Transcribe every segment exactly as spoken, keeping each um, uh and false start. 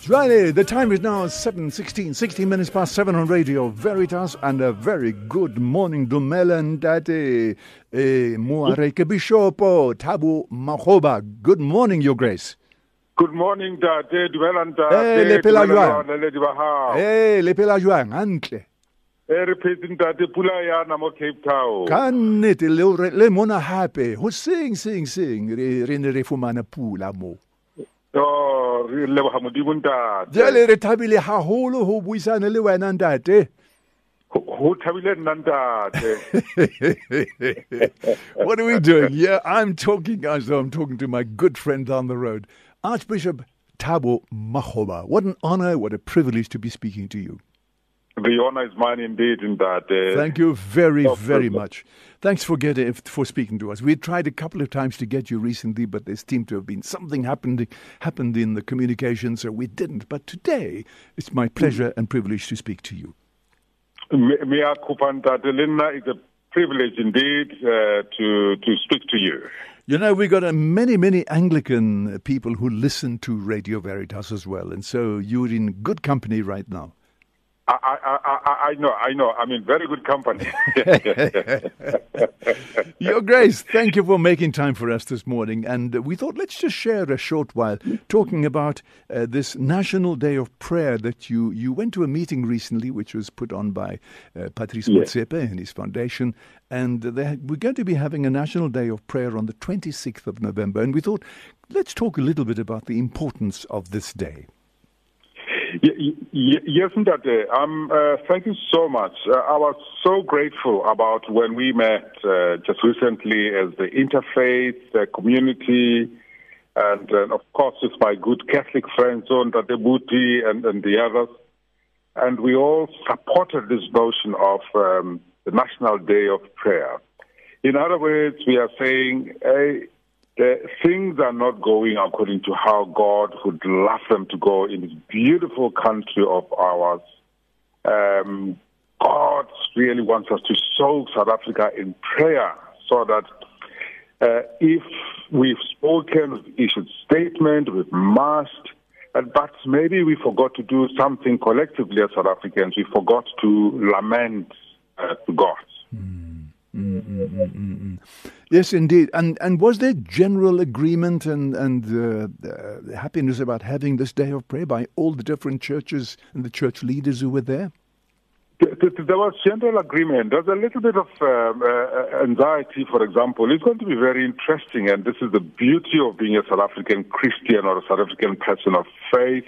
Friday, the time is now seven sixteen, sixteen minutes past seven on Radio Veritas, and a very good morning, Dumela Ntate eh, Moareke Bishopo, Thabo Makgoba. Good morning, Your Grace. Good morning, Tate. Dumela Ntate. Eh, le phela jwang? Dumela ba hao. Eh, le phela jwang hantle? Eh, re phetse Ntate pula yana mo Cape Town. Ka nnete le le mona hape ho sing sing sing re re ne re fumana pula mo. Oh, re leboha Modimo Ntate. Jale re thabile haholo ho buisana le wena Ntate. Ho thabile nna Ntate. What are we doing? Yeah, I'm talking as though I'm talking to my good friend down the road, Archbishop Thabo Makgoba. What an honor, what a privilege to be speaking to you. The honor is mine indeed, Ntate. Thank you very, No very problem. much. Thanks for getting for speaking to us. We tried a couple of times to get you recently, but there seemed to have been something happened happened in the communication, so we didn't. But today, it's my pleasure and privilege to speak to you. Me me a kopa Ntate, le nna, it's a privilege indeed uh, to to speak to you. You know, we got uh, many, many Anglican people who listen to Radio Veritas as well, and so you're in good company right now. I, I, I, I know, I know. I'm in very good company. Your Grace, thank you for making time for us this morning. And uh, we thought let's just share a short while talking about uh, this National Day of Prayer that you, you went to a meeting recently, which was put on by uh, Patrice Yes. Motsepe and his foundation. And they, we're going to be having a National Day of Prayer on the twenty-sixth of November. And we thought let's talk a little bit about the importance of this day. Y- y- Yes, Ndate. Um, uh, thank you so much. Uh, I was so grateful about when we met uh, just recently as the interfaith uh, community, and uh, of course with my good Catholic friends, Ndate Buti and, and the others. And we all supported this notion of um, the National Day of Prayer. In other words, we are saying, hey, the things are not going according to how God would love them to go in this beautiful country of ours. Um, God really wants us to soak South Africa in prayer so that uh, if we've spoken, we've issued statement, we've marched, uh, but maybe we forgot to do something collectively as South Africans. We forgot to lament uh, to God. Mm, mm, mm, mm, mm. Yes, indeed. And and was there general agreement and and uh, uh, happiness about having this day of prayer by all the different churches and the church leaders who were there? Th- th- There was general agreement. There's a little bit of um, uh, anxiety, for example. It's going to be very interesting, and this is the beauty of being a South African Christian or a South African person of faith,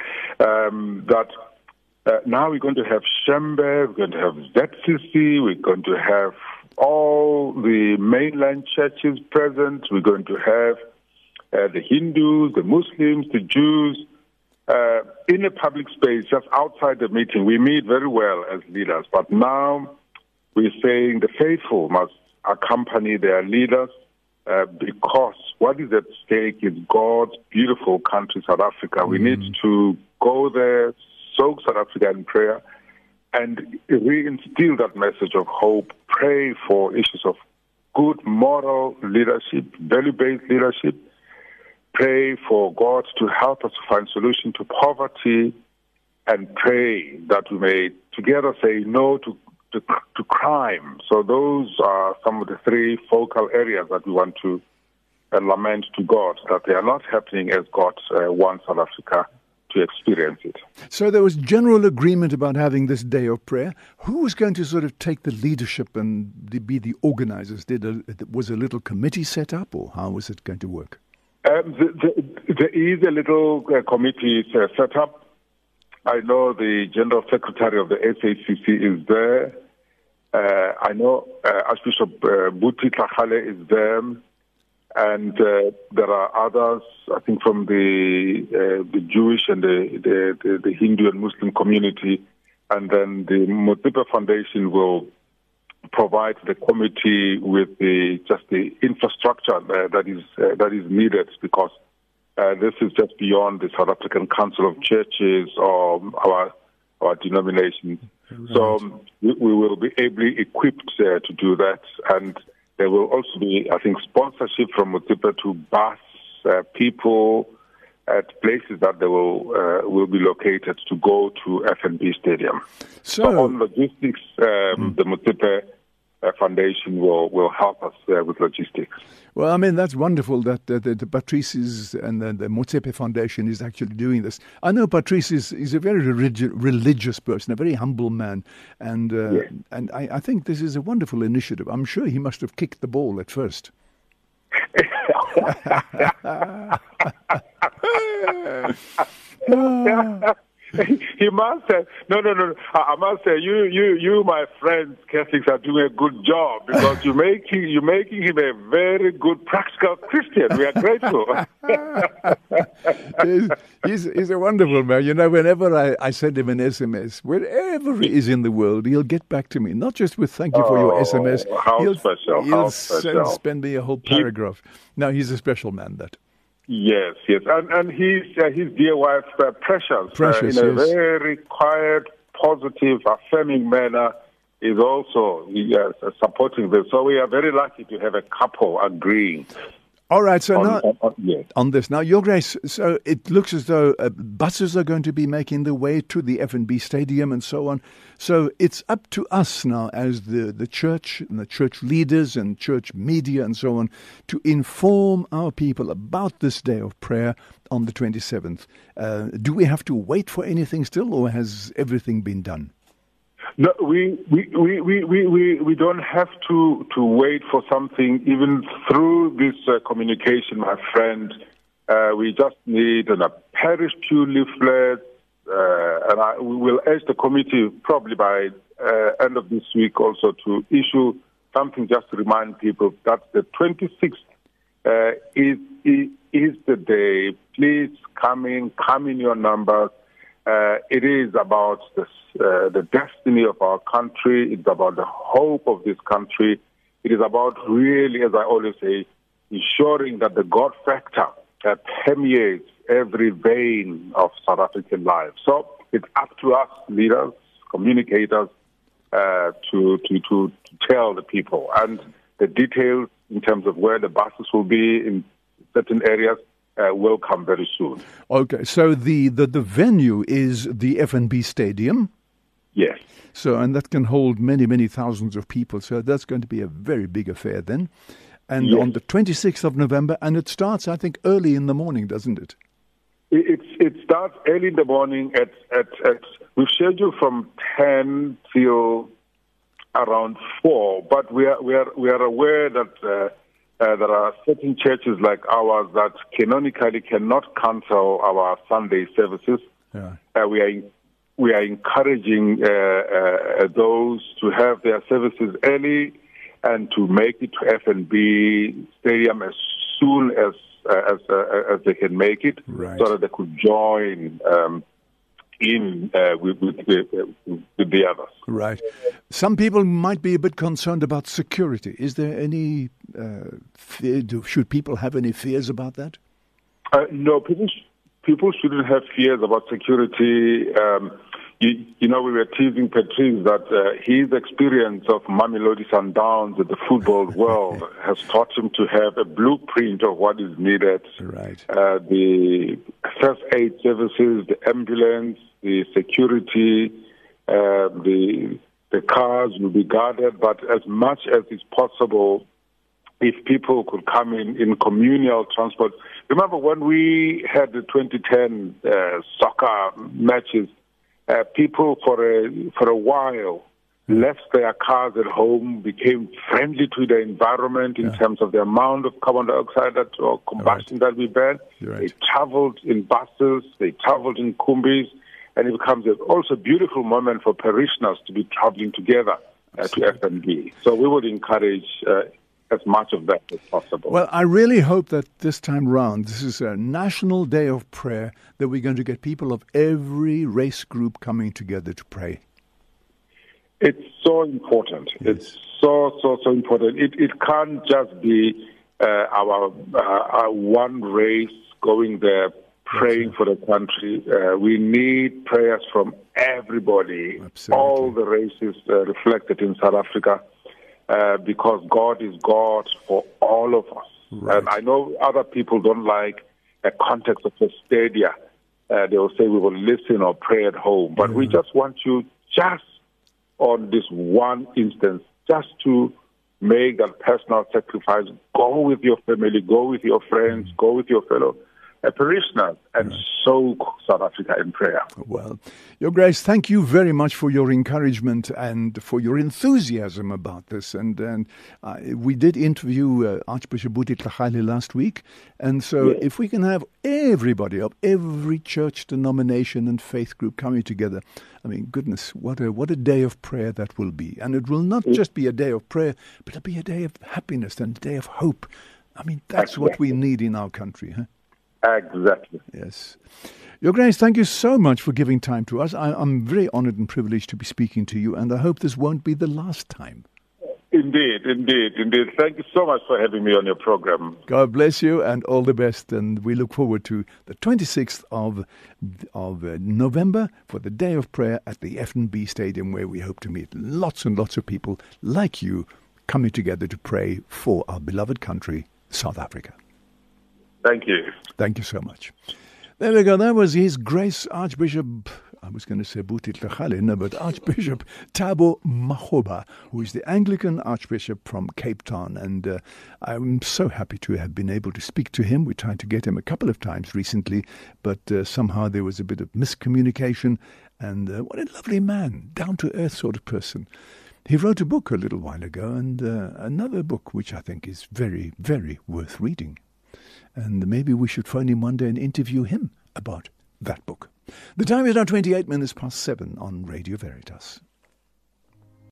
um, that uh, now we're going to have Shembe, we're going to have Z C C, we're going to have all the mainland churches present. We're going to have uh, the Hindus, the Muslims, the Jews uh, in a public space just outside the meeting. We meet very well as leaders, but now we're saying the faithful must accompany their leaders uh, because what is at stake is God's beautiful country, South Africa. We Mm. need to go there, soak South Africa in prayer, and reinstill that message of hope, pray for issues of good moral leadership, value-based leadership, pray for God to help us to find solution to poverty, and pray that we may together say no to, to, to crime. So those are some of the three focal areas that we want to uh, lament to God, that they are not happening as God uh, wants South Africa to experience it. So there was general agreement about having this day of prayer. Who was going to sort of take the leadership and be the organizers? Did a, was a little committee set up, or how was it going to work? Um, the, the, there is a little uh, committee uh, set up. I know the General Secretary of the S A C C is there. Uh, I know uh, Archbishop uh, Buti Tlhagale is there. And uh, there are others, I think, from the uh, the Jewish and the, the, the, the Hindu and Muslim community. And then the Motsepe Foundation will provide the committee with the just the infrastructure uh, that is uh, that is needed, because uh, this is just beyond the South African Council of Churches or our our denominations. Right. So um, we, we will be ably equipped uh, to do that, and there will also be, I think, sponsorship from Motsepe to bus uh, people at places that they will uh, will be located to go to F N B Stadium. So, so on logistics, um, mm. the Motsepe uh, Foundation will, will help us uh, with logistics. Well, I mean, that's wonderful that uh, the, the Patrice's and the, the Motsepe Foundation is actually doing this. I know Patrice is, is a very religi- religious person, a very humble man, and uh, yes. and I, I think this is a wonderful initiative. I'm sure he must have kicked the ball at first. He must say, no, no, no. I must say, you, you, you, my friends, Catholics, are doing a good job because you're making, you're making him a very good practical Christian. We are grateful. he's, he's, he's a wonderful man. You know, whenever I, I send him an S M S, wherever he is in the world, he'll get back to me. Not just with thank you for your S M S. How he'll, special. He'll how send, special. spend me a whole paragraph. He, now, he's a special man, that. Yes, yes, and and his uh, his dear wife, uh, Precious, Precious uh, in a yes. very quiet, positive, affirming manner, is also yes, uh, supporting this. So we are very lucky to have a couple agreeing. All right, so on, now on, on, yes. on this, now, Your Grace, so it looks as though uh, buses are going to be making their way to the F N B Stadium and so on. So it's up to us now as the, the church and the church leaders and church media and so on to inform our people about this day of prayer on the twenty-seventh. Uh, do we have to wait for anything still, or has everything been done? No, we, we, we, we, we, we don't have to, to wait for something even through this uh, communication, my friend. Uh, we just need an, a parish pew leaflet, uh, and I, we will urge the committee probably by uh, end of this week also to issue something just to remind people that the twenty-sixth uh, is, is, is the day. Please come in, come in your numbers. Uh, it is about the, uh, the destiny of our country. It's about the hope of this country. It is about really, as I always say, ensuring that the God factor uh, permeates every vein of South African life. So it's up to us, leaders, communicators, uh, to, to, to, to tell the people. And the details in terms of where the buses will be in certain areas, Uh, will come very soon. Okay, so the, the, the venue is the F N B Stadium? Yes. So, and that can hold many, many thousands of people. So that's going to be a very big affair then. And yes. on the twenty-sixth of November, and it starts, I think, early in the morning, doesn't it? It, it, it starts early in the morning at, at, at, we've scheduled from ten till around four, but we are, we are, we are aware that uh, Uh, there are certain churches like ours that canonically cannot cancel our Sunday services. Yeah. Uh, we are we are encouraging uh, uh, those to have their services early and to make it to F N B Stadium as soon as uh, as uh, as they can make it, right. so that they could join um, in uh, with, with, with, with the others. Right. Some people might be a bit concerned about security. Is there any uh, fear? Do, should people have any fears about that? Uh, no, people people shouldn't have fears about security. Um, you, you know, we were teasing Patrice that uh, his experience of Mamelodi Sundowns in the football world has taught him to have a blueprint of what is needed. Right. Uh, the first aid services, the ambulance, the security, uh, the the cars will be guarded, but as much as is possible, if people could come in in communal transport. Remember when we had the twenty ten uh, soccer matches, uh, people for a for a while left their cars at home, became friendly to the environment in yeah. terms of the amount of carbon dioxide that, or combustion right. that we burn. Right. They traveled in buses, they traveled in kumbis, and it becomes a, also a beautiful moment for parishioners to be traveling together uh, to F N B. So we would encourage uh, as much of that as possible. Well, I really hope that this time round, this is a national day of prayer, that we're going to get people of every race group coming together to pray. It's so important. Yes. It's so, so, so important. It, it can't just be uh, our, uh, our one race going there praying for the country. Uh, we need prayers from everybody, Absolutely. all the races uh, reflected in South Africa, uh, because God is God for all of us. Right. And I know other people don't like a context of a stadia, uh, they will say we will listen or pray at home. But yeah. we just want you just on this one instance, just to make that personal sacrifice. Go with your family, go with your friends, mm. go with your fellow uh, parishioners, and right. soak South Africa in prayer. Well, Your Grace, thank you very much for your encouragement and for your enthusiasm about this. And, and uh, we did interview uh, Archbishop Buti Tlhagale last week. And so yes. if we can have everybody of every church denomination and faith group coming together, I mean, goodness, what a what a day of prayer that will be. And it will not just be a day of prayer, but it'll be a day of happiness and a day of hope. I mean, that's exactly. what we need in our country. Huh? Exactly. Yes. Your Grace, thank you so much for giving time to us. I, I'm very honored and privileged to be speaking to you, and I hope this won't be the last time. Indeed, indeed, indeed. Thank you so much for having me on your program. God bless you and all the best. And we look forward to the twenty-sixth of, of uh, November for the Day of Prayer at the F N B Stadium, where we hope to meet lots and lots of people like you coming together to pray for our beloved country, South Africa. Thank you. Thank you so much. There we go. That was His Grace Archbishop, I was going to say Buti Tlhagale, no, but Archbishop Thabo Makgoba, who is the Anglican Archbishop from Cape Town. And uh, I'm so happy to have been able to speak to him. We tried to get him a couple of times recently, but uh, somehow there was a bit of miscommunication. And uh, what a lovely man, down-to-earth sort of person. He wrote a book a little while ago, and uh, another book which I think is very, very worth reading. And maybe we should phone him one day and interview him about that book. The time is now twenty-eight minutes past seven on Radio Veritas.